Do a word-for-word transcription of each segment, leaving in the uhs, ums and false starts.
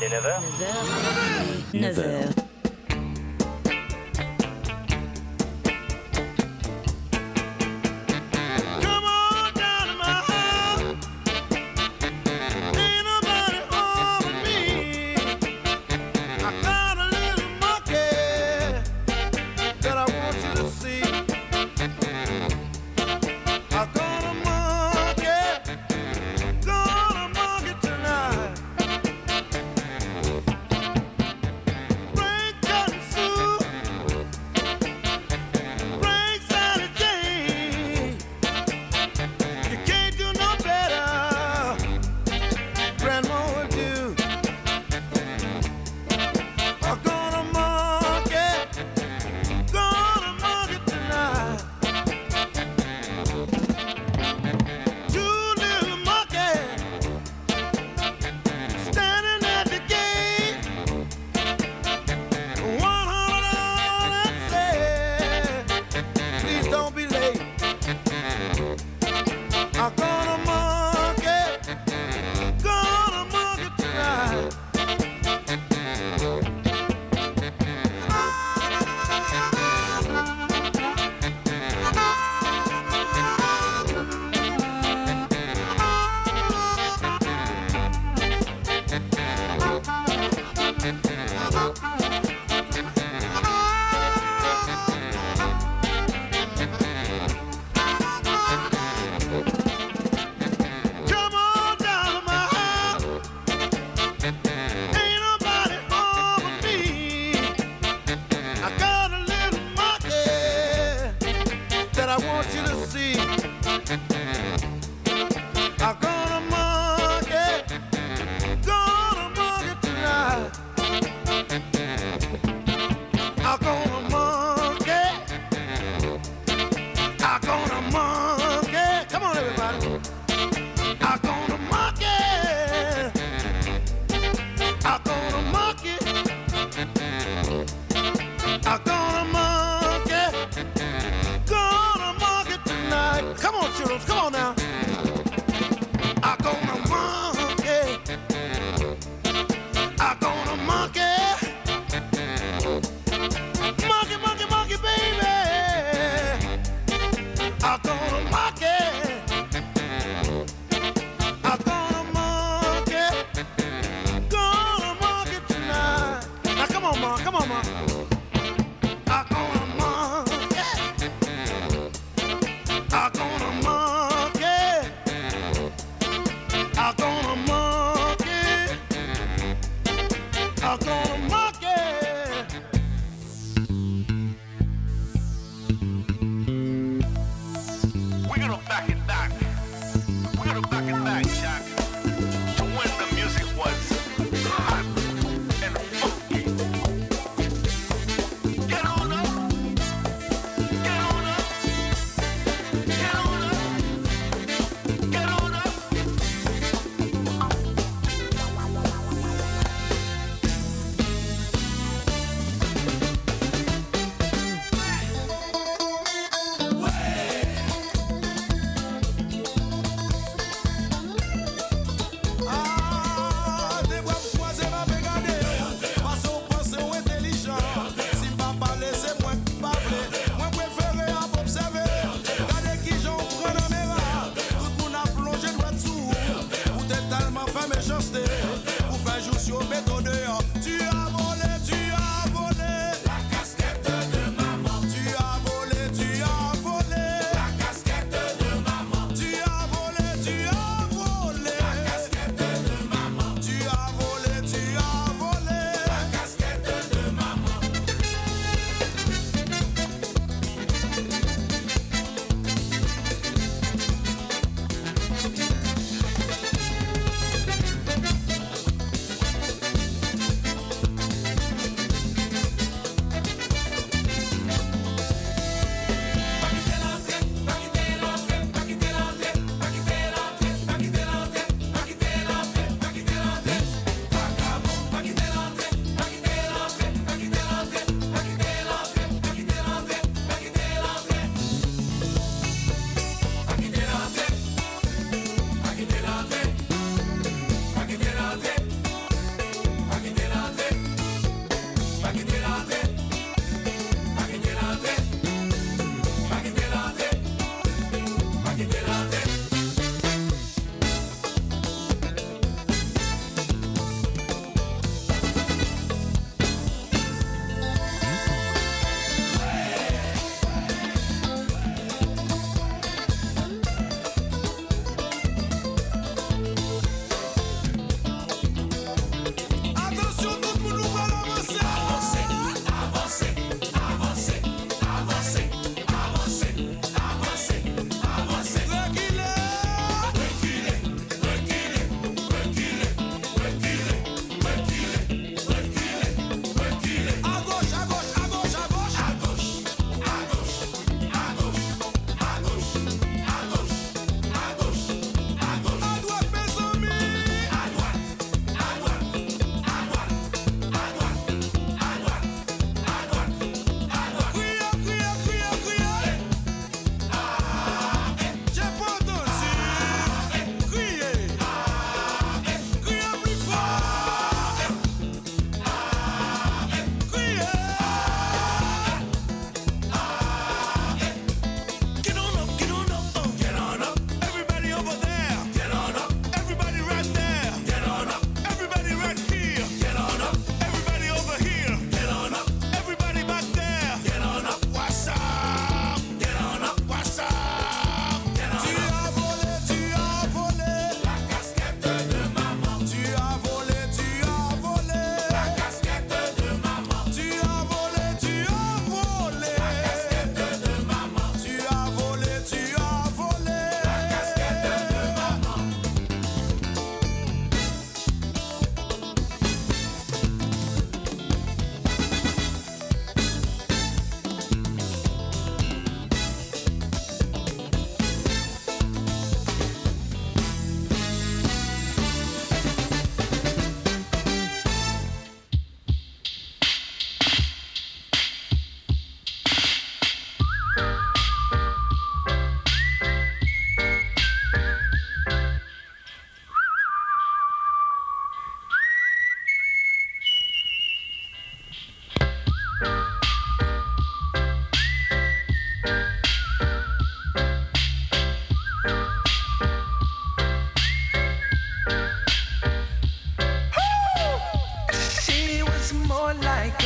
neuf heures. neuf heures.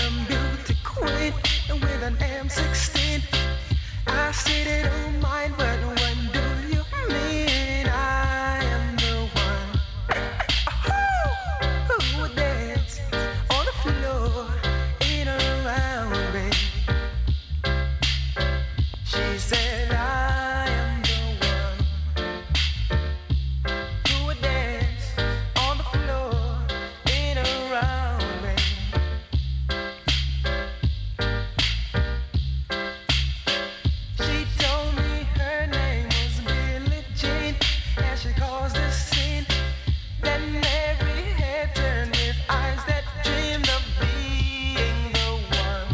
a beauty queen with an M sixteen. I said it don't mind, but when do you mean I am the one who would dance on the floor in a round me? She said I am the one who would dance on the floor in a round me. She told me her name was Billie Jean, and she caused a scene. Then every head turned with eyes that dreamed of being the one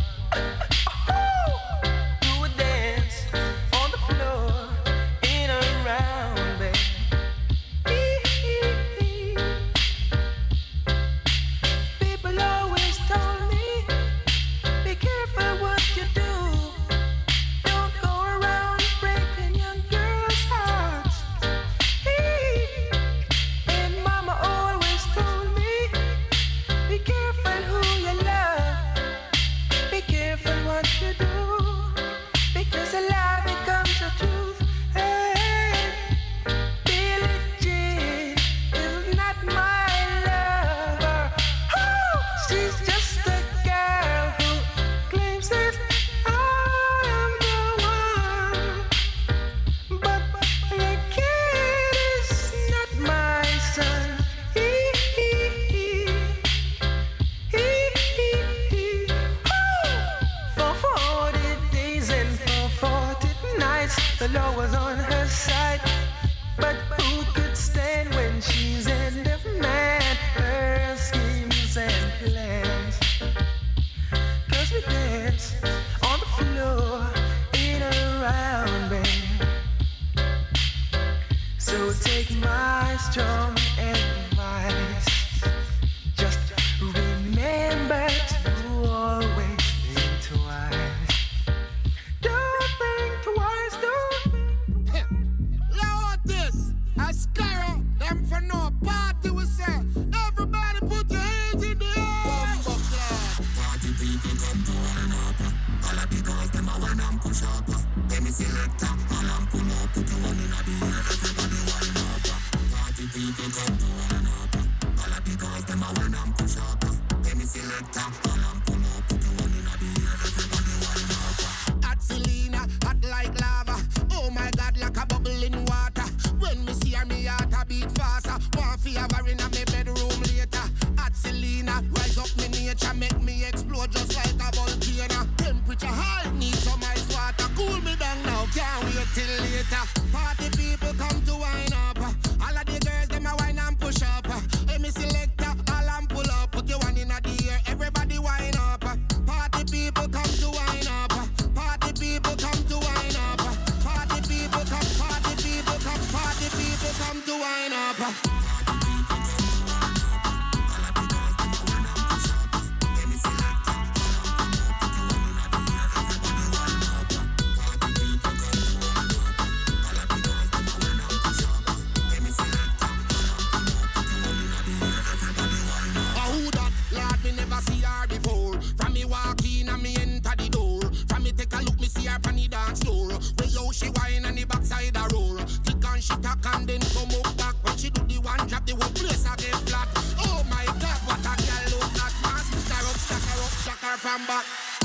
who would dance on the floor in a round bed. People always told me, be careful what you do. Don't go around breaking young girls' hearts. And mama always told me, be careful who you love. Be careful what you do, because a lie becomes the truth. Hey, Billie Jean is not my lover. Oh, she's just a girl who claims that I am the one. But the kid is not my son. Hee hee hee. Hee hee hee. For forty days and for forty nights, the law was on her side. But who could stand when she's in demand? Her schemes and plans. 'Cause we dance on the floor in a round bed. So take my strong advice. Just remember to always think twice. Don't think twice, don't think. Lord, this I scare them for no party. We say, everybody put your hands in the air. Party people come to wine up. All of because them a wine and push up. Then me select up, all and pull up. Put your one in the air, everybody wine up. Party people come to wine up. All of because them a wine and push up. Then me select up, all and pull up. Put your one in the air, everybody wine up. Hot Selena, hot like lava. Oh my God, like a bubble in water. When me see her, me heart a beat faster. Want fi have her in a me bedroom later. Hot Selena, rise up me nature, make me explode just like a volcano. Temperature high, need some ice water. Cool me down now, can't wait till later. Party people come to wine up. All of the girls them a wine and push up. Hey, me selector, all and pull up. Put your one in the air, everybody wine up. Party people come to wine up. Party people come to wine up. Party people come, party people come, party people come to wine up. Who that? Lord, me never see her before. From me walk in and me enter the door. From me take a look, me see her on the dance floor. Where yo she whine and the backside a roar. Tick and she tack and then come up back. When she do the one drop, the whole place a get flat. Oh my God, what a girl look like. Man, stack her up, stack her up, stack her from back.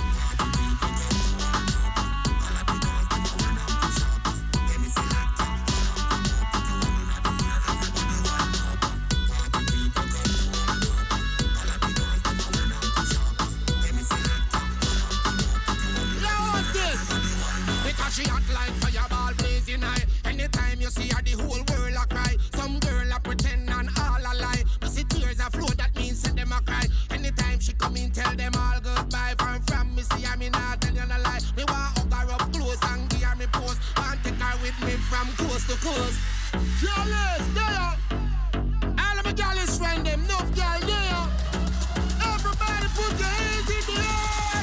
Lord, this because she hot like fireball blazing high. Anytime you see her, the whole world a cry. Some girl a pretend and all a lie. You see tears a flow, that means set them a cry. Anytime she come in, tell them all goodbye. From from me see her, me not tell you no lie. Me want hug her up close and give her me pose. Want take her with me from coast to coast. Jealous, there. All of my jealous friend them, enough girl there. Everybody put your hands in the air.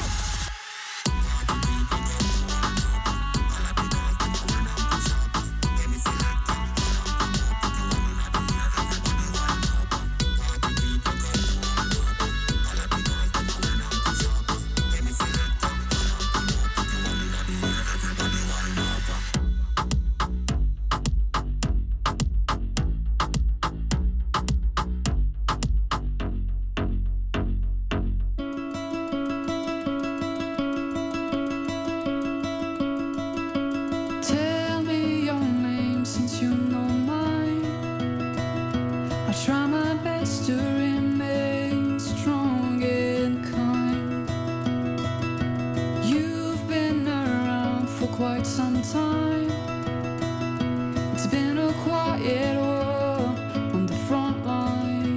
It's been a quiet war on the front line.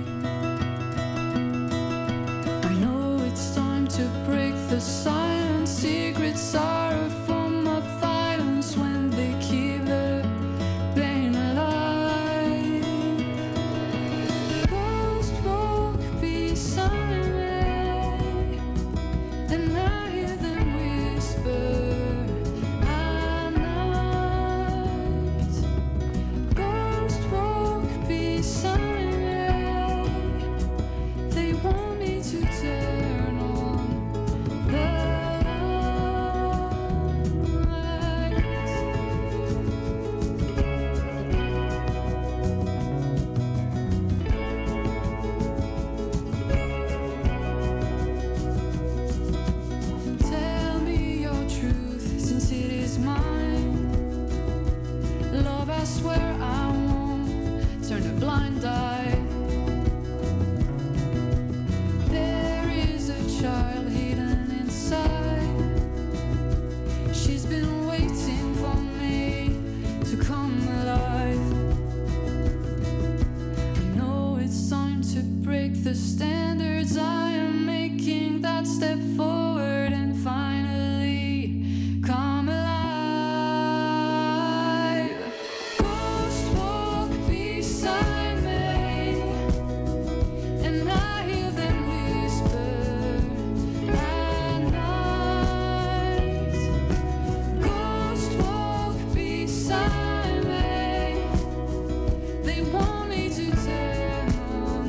I know it's time to break the silence. Secret sorrow from my violence when they keep the pain alive. Ghost walk beside me, and I hear them whisper. The standards I am making that step forward and finally come alive. Ghost walk beside me, and I hear them whisper at night. Ghost walk beside me, they want me to turn on.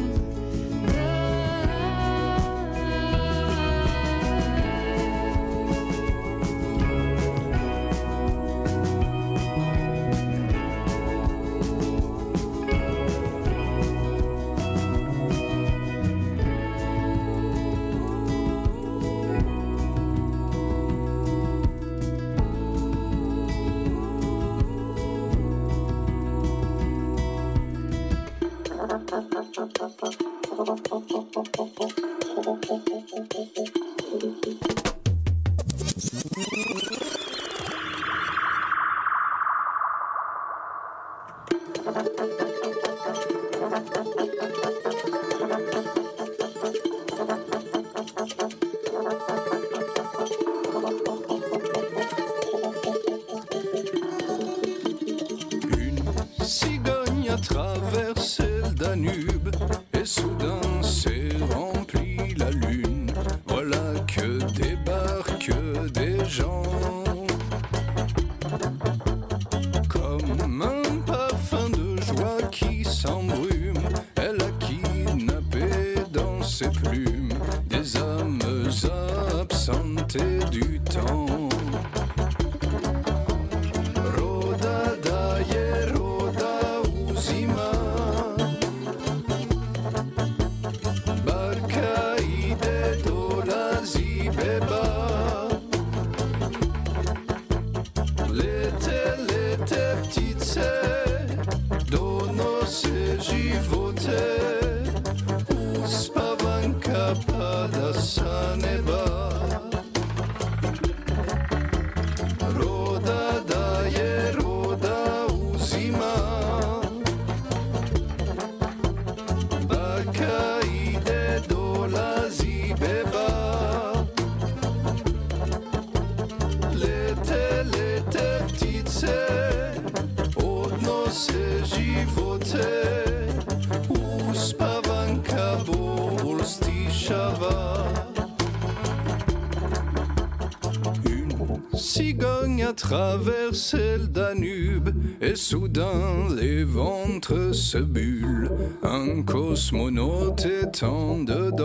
Traverser le Danube et soudain les ventres se bullent, un cosmonaute étant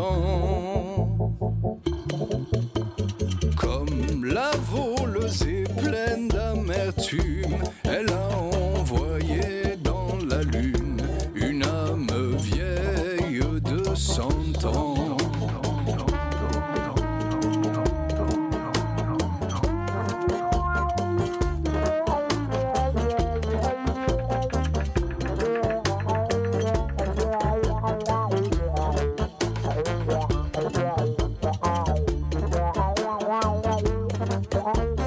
dedans. Comme la voleuse est pleine d'amertume, elle a envoyé dans la lune une âme vieille de cent ans. Bye.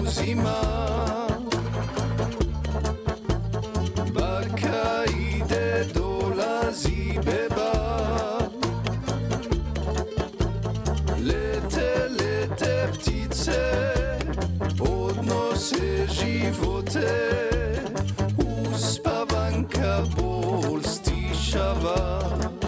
Uzima Bakaide dolazi beba Lete, lete ptice Odnose živote Uspavanka bol stišava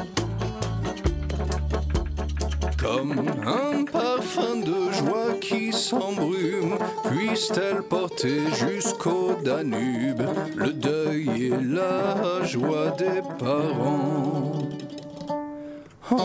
Comme un parfum de joie qui s'embrume, puisse-t-elle porter jusqu'au Danube le deuil et la joie des parents. Oh.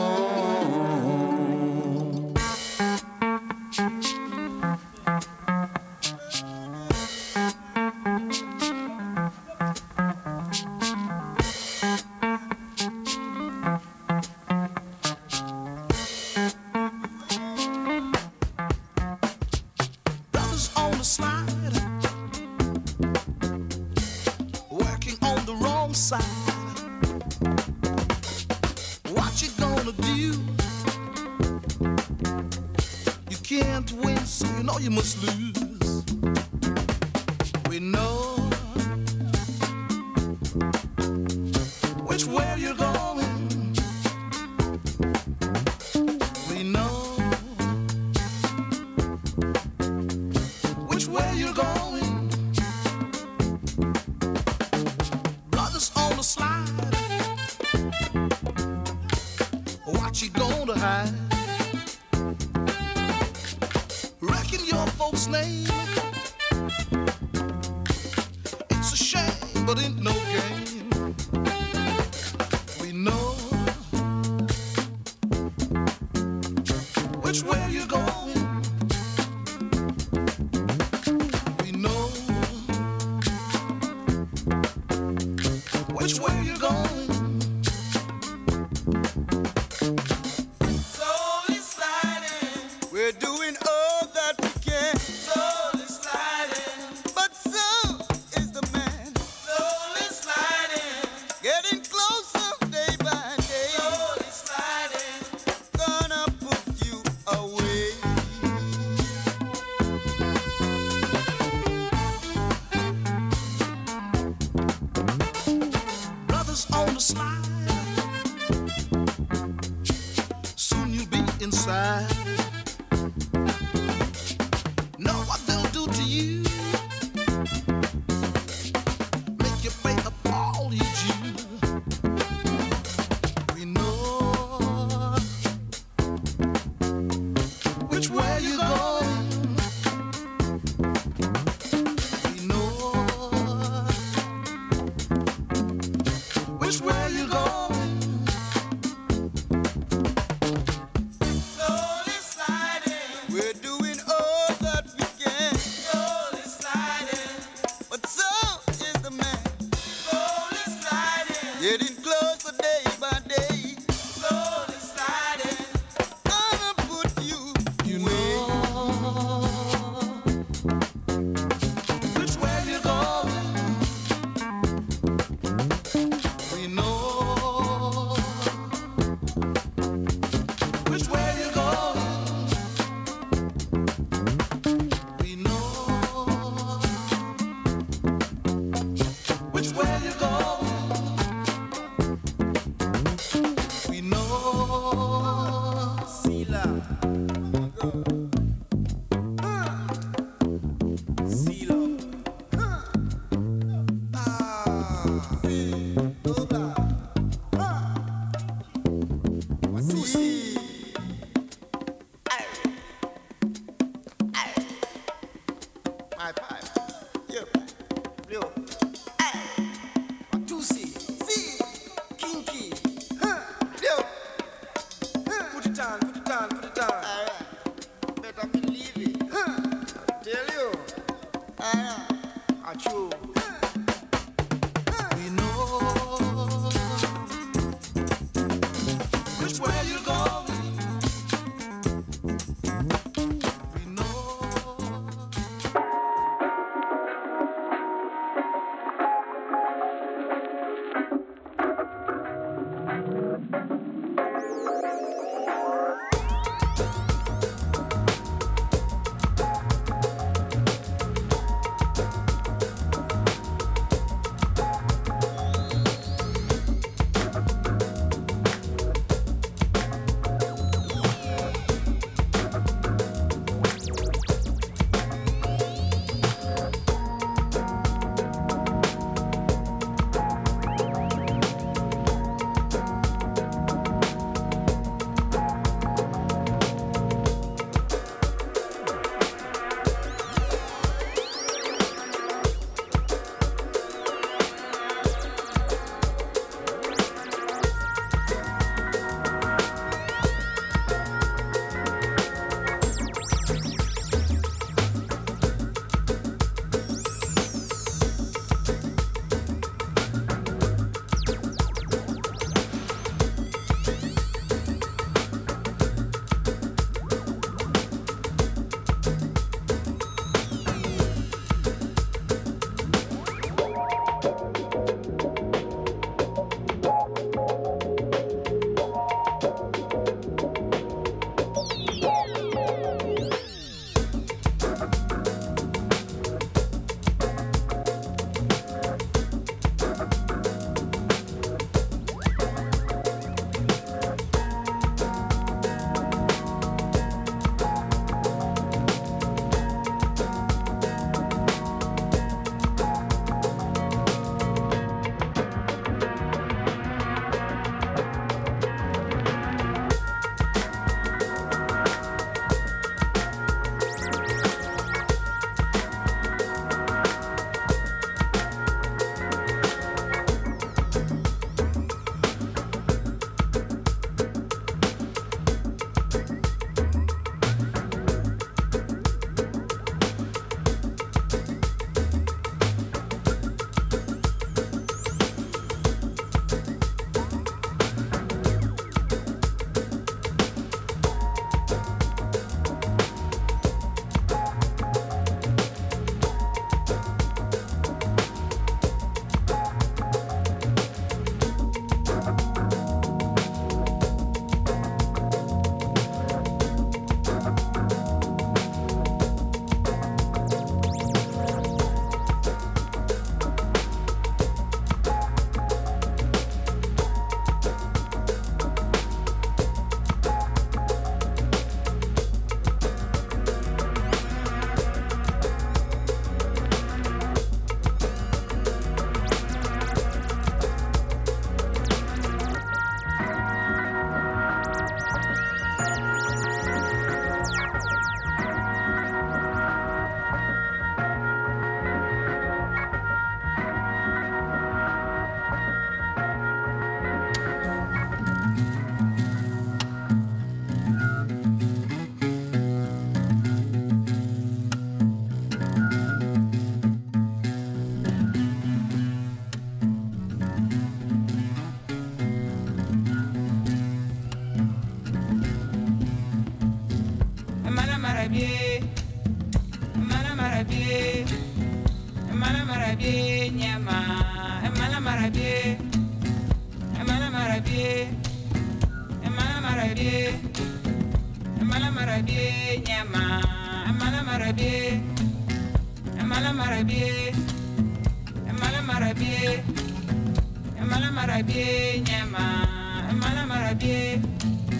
marabie nyama, emala marabie, emala marabie, emala marabie, emala marabie nyama, emala marabie, emala marabie, emala marabie, emala marabie nyama, emala marabie.